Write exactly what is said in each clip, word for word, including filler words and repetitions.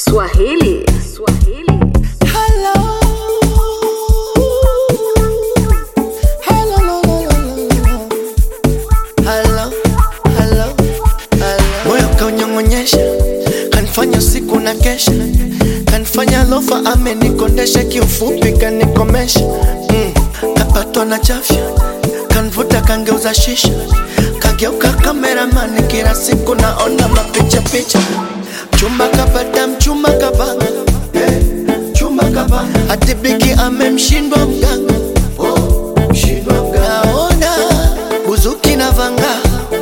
Swahili. Swahili. Hello. Hello, hello, hello, hello. Moyo kaunyong'onyesha, kanifanya siku na kesha, kanifanya lofa amenikondesha, kiufupi kanikomesha. Mm. Kapatwa na chafya, kanvuta kangeuza shisha, kageuka cameraman, kila siku naona mapicha picha. Chumba kapata mchumba kabanga, hey, chumba kabanga. Atibiki amemshindwa mganga, oh, mshindwa mganga. Naona buzuki na vanga,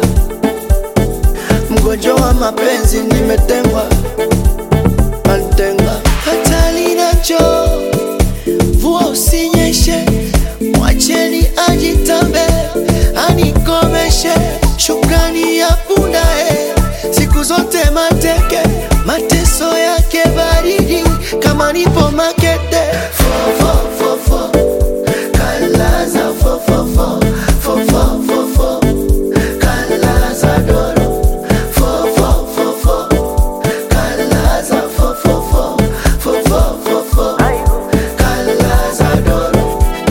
mgonjwa wa mapenzi nimetengwa, mantenga. Hatali nacho, vua usinyeshe, mwacheni ajitambe, anikomeshe. Shukrani ya punda, eh, siku zote mateke, mateso yake baridi kama nipo makete. Fo fo fo fo, kalaza fo fo fo, fo fo fo fo, kalaza doro. Fo fo fo fo, kalaza fo fo fo, fo fo fo fo, kalaza doro.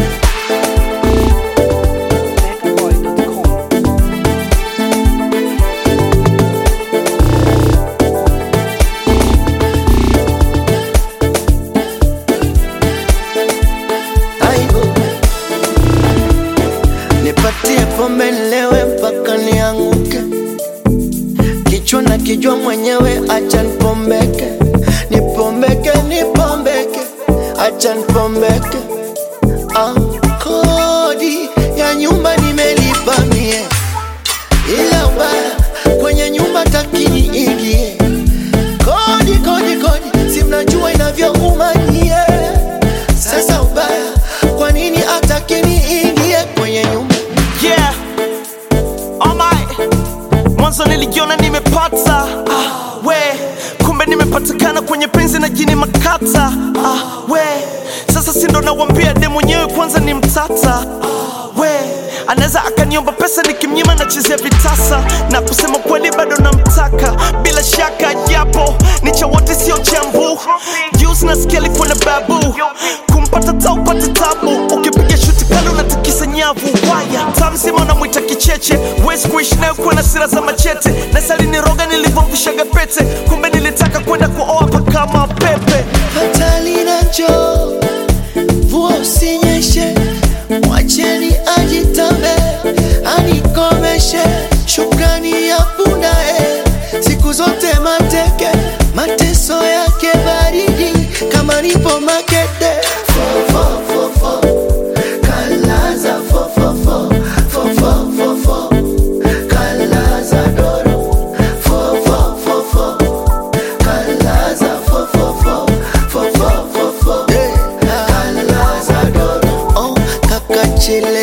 Nipatie pombe nilewe mpaka nianguke, kichwa na kijua mwenyewe, acha nipombeke. Nipombeke, nipombeke, acha nipombeke. Ah, kodi ya nyumba nimelipa mie, ila ubaya kwenye nyumba takini ingie. Kodi, kodi, kodi, si mnajua inavyouma nyie. Sasa ubaya, kwa nini atakini ingie kwenye nyumba? Yeah, oh my. Mwanzo nilijiona nimepata, ah, we. Kumbe nimepatikana kwenye penzi na jini makata, ah, we. Sasa sindo nawambia de mwenyewe kwanza ni mtata, ah, we. Anaweza akaniomba pesa nikimnyima na chezea vitasa, na kusema kweli bado namtaka, bila shaka japo ni cha wote sio chambu. Juice na skeli kwa na babu, kumpata tau pata tabu. Ukipiga shuti kali unatikisa nyavu. Waya tamsima unamwita kicheche, wezi kuishi nayo kwa na sira za machete. Na sali ni roga nilivomvishaga pete, kumbe nilitaka kwenda kuoa paka mapepe. Hatali nacho, vua usinyeshe, mwacheni ajitambe, anikomeshe. Shukrani ya punda, eh, siku zote mateke, mateso yake baridi kama nipo makete. Fo fo fo fo, kalaza fo fo fo, fo fo fo fo, kalaza doro. Fo fo fo fo, kalaza fo fo fo, fo fo fo fo, kalaza doro. Oh, kakachile